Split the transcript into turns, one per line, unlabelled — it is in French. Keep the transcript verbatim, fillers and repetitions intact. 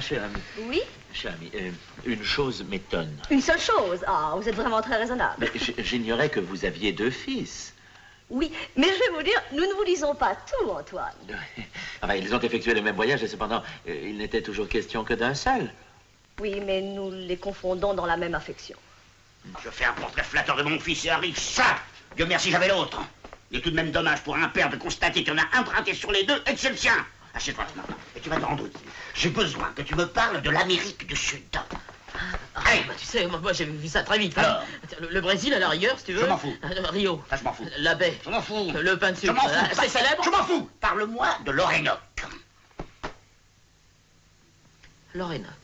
cher ami.
Oui?
Cher ami, euh, une chose m'étonne.
Une seule chose? Ah, vous êtes vraiment très raisonnable.
Mais j'ignorais que vous aviez deux fils.
Oui, mais je vais vous dire, nous ne vous disons pas tout, Antoine.
Enfin, ils ont effectué le même voyage et cependant, euh, il n'était toujours question que d'un seul.
Oui, mais nous les confondons dans la même affection.
Je fais un portrait flatteur de mon fils et Harry, ça! Dieu merci, j'avais l'autre. Il est tout de même dommage pour un père de constater qu'il y en a un braqué sur les deux et que c'est le sien. Assieds-toi maintenant, et tu vas te rendre utile. J'ai besoin que tu me parles de l'Amérique du Sud.
Ah, bah, tu sais, moi, moi j'ai vu ça très vite. Hein. Le, le Brésil, à la rigueur, si tu veux.
Je m'en fous.
Euh, Rio.
Ah, je m'en fous.
La baie.
Je m'en fous.
Le pain de
Je
sucre.
m'en fous.
Ah, c'est célèbre.
Je m'en fous. Parle-moi de l'Orénoque.
L'Orénoque.